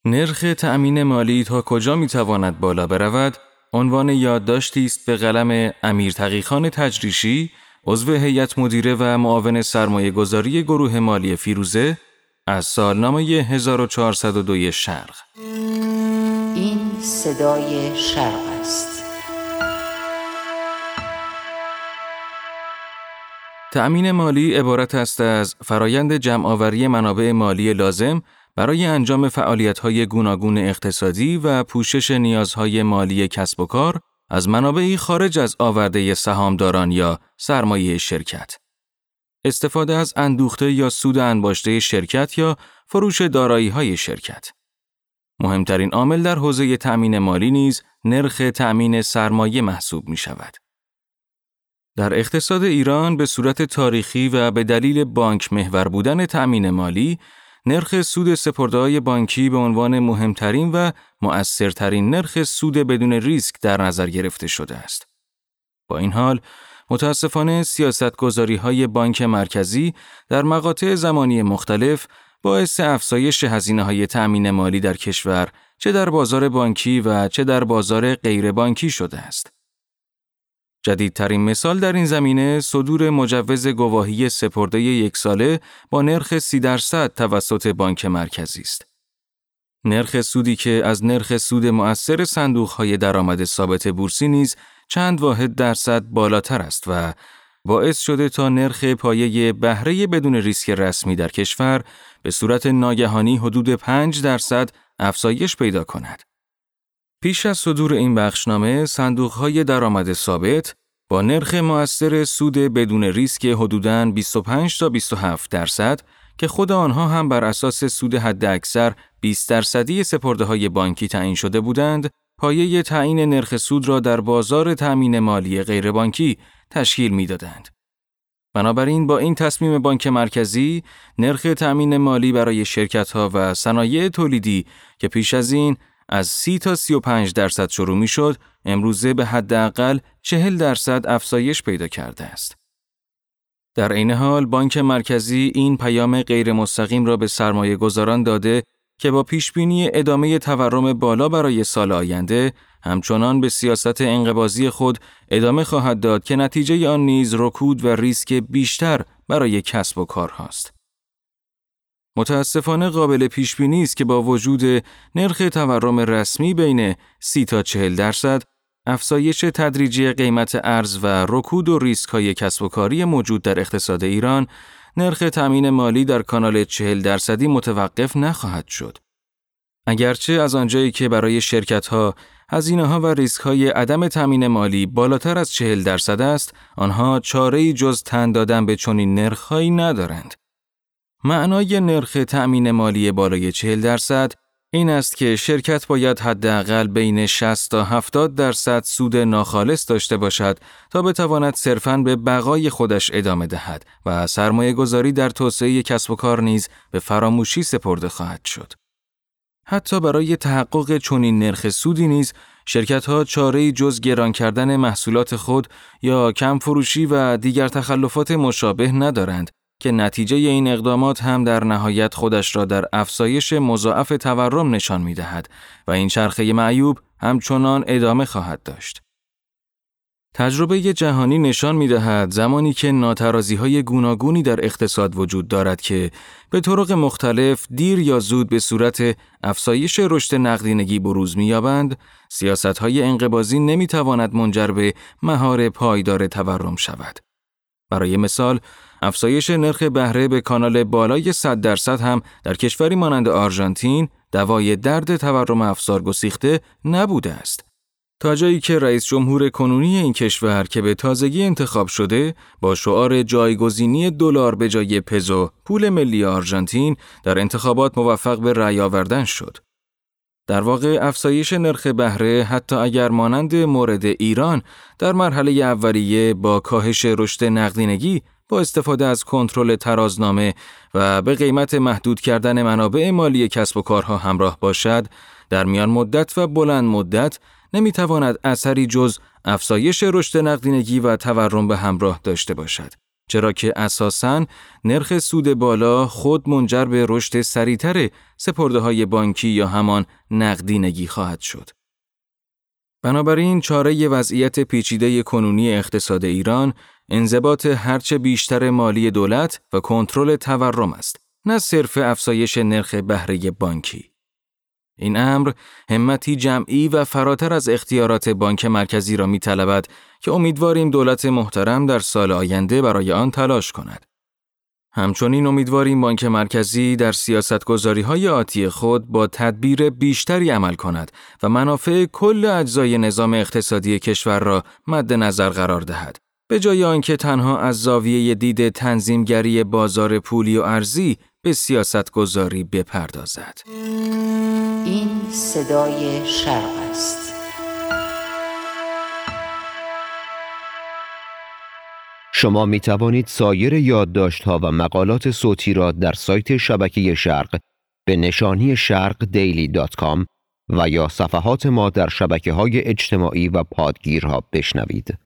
نرخ تأمین مالی تا کجا میتواند بالا برود؟ عنوان یادداشتی است به قلم امیر تقی‌خان تجریشی، عضو هیئت مدیره و معاون سرمایه‌گذاری گروه مالی فیروزه از سالنامه 1402 شرق. این صدای شرق است. تأمین مالی عبارت است از فرایند جمع‌آوری منابع مالی لازم برای انجام فعالیت‌های گوناگون اقتصادی و پوشش نیازهای مالی کسب و کار از منابعی خارج از آورده سهامداران یا سرمایه شرکت. استفاده از اندوخته یا سود انباشته شرکت یا فروش دارایی‌های شرکت. مهمترین عامل در حوزه تأمین مالی نیز نرخ تأمین سرمایه محسوب می‌شود. در اقتصاد ایران به صورت تاریخی و به دلیل بانک محور بودن تأمین مالی، نرخ سود سپرده‌های بانکی به عنوان مهمترین و مؤثرترین نرخ سود بدون ریسک در نظر گرفته شده است. با این حال، متاسفانه سیاستگذاری‌های بانک مرکزی در مقاطع زمانی مختلف باعث افزایش هزینه‌های تأمین مالی در کشور، چه در بازار بانکی و چه در بازار غیر بانکی شده است. جدیدترین مثال در این زمینه صدور مجوز گواهی سپرده 1 ساله با نرخ 30% توسط بانک مرکزی است. نرخ سودی که از نرخ سود مؤثر صندوق‌های درآمد ثابت بورسی نیز چند واحد درصد بالاتر است و باعث شده تا نرخ پایه بهره بدون ریسک رسمی در کشور به صورت ناگهانی حدود 5% افزایش پیدا کند. پیش از صدور این بخشنامه، صندوق‌های درآمد ثابت با نرخ مؤثر سود بدون ریسک حدوداً 25 تا 27% که خود آنها هم بر اساس سود حداکثر 20% سپرده‌های بانکی تعیین شده بودند، پایه تعیین نرخ سود را در بازار تأمین مالی غیربانکی تشکیل می‌دادند. بنابراین با این تصمیم بانک مرکزی، نرخ تأمین مالی برای شرکت‌ها و صنایع تولیدی که پیش از این از 30 تا 35% شروع می‌شد، امروزه به حداقل 40% افزایش پیدا کرده است. در عین حال بانک مرکزی این پیام غیر مستقیم را به سرمایه‌گذاران داده که با پیشبینی ادامه تورم بالا برای سال آینده، همچنان به سیاست انقباضی خود ادامه خواهد داد که نتیجه آن نیز رکود و ریسک بیشتر برای کسب و کار هاست. متاسفانه قابل پیشبینی است که با وجود نرخ تورم رسمی بین 30 تا 40%، افزایش تدریجی قیمت ارز و رکود و ریسک‌های کسب و کاری موجود در اقتصاد ایران، نرخ تأمین مالی در کانال 40% متوقف نخواهد شد. اگرچه از آنجایی که برای شرکت‌ها هزینه‌ها و ریسک‌های عدم تأمین مالی بالاتر از 40% است، آنها چاره‌ای جز تن دادن به چنین نرخ‌هایی ندارند. معنای نرخ تأمین مالی بالای 40% این است که شرکت باید حداقل بین 60 تا 70% سود ناخالص داشته باشد تا بتواند صرفاً به بقای خودش ادامه دهد و سرمایه‌گذاری در توسعه کسب و کار نیز به فراموشی سپرده خواهد شد. حتی برای تحقق چنین نرخ سودی نیز شرکت‌ها چاره‌ای جز گران کردن محصولات خود یا کم فروشی و دیگر تخلفات مشابه ندارند که نتیجه این اقدامات هم در نهایت خودش را در افزایش مضاعف تورم نشان می‌دهد و این چرخه معیوب همچنان ادامه خواهد داشت. تجربه جهانی نشان می‌دهد زمانی که ناترازی‌های گوناگونی در اقتصاد وجود دارد که به طرق مختلف دیر یا زود به صورت افزایش رشد نقدینگی بروز می‌یابند، سیاست‌های انقباضی نمی‌تواند منجر به مهار پایدار تورم شود. برای مثال، افزایش نرخ بهره به کانال بالای 100% هم در کشوری مانند آرژانتین دوای درد تورم افزار گسیخته نبوده است. تا جایی که رئیس جمهور کنونی این کشور که به تازگی انتخاب شده با شعار جایگزینی دلار به جای پزو، پول ملی آرژانتین، در انتخابات موفق به رأی آوردن شد. در واقع افزایش نرخ بهره حتی اگر مانند مورد ایران در مرحله اولیه با کاهش رشد نقدینگی با استفاده از کنترل ترازنامه و به قیمت محدود کردن منابع مالی کسب و کارها همراه باشد، در میان مدت و بلند مدت نمیتواند اثری جز افزایش رشد نقدینگی و تورم به همراه داشته باشد چرا که اساساً نرخ سود بالا خود منجر به رشد سریعتر سپرده‌های بانکی یا همان نقدینگی خواهد شد. بنابراین چاره وضعیت پیچیده کنونی اقتصاد ایران انضباط هرچه بیشتر مالی دولت و کنترل تورم است، نه صرف افزایش نرخ بهره بانکی. این امر همتی جمعی و فراتر از اختیارات بانک مرکزی را می‌طلبد که امیدواریم دولت محترم در سال آینده برای آن تلاش کند. همچنین امیدواریم بانک مرکزی در سیاستگذاری‌های آتی خود با تدبیر بیشتری عمل کند و منافع کل اجزای نظام اقتصادی کشور را مد نظر قرار دهد، به جای آنکه تنها از زاویه دید تنظیمگری بازار پولی و ارزی به سیاستگذاری بپردازد. این صدای شرق است. شما می توانید سایر یادداشت‌ها و مقالات صوتی را در سایت شبکه شرق به نشانی sharqdaily.com و یا صفحات ما در شبکه‌های اجتماعی و پادگیرها بشنوید.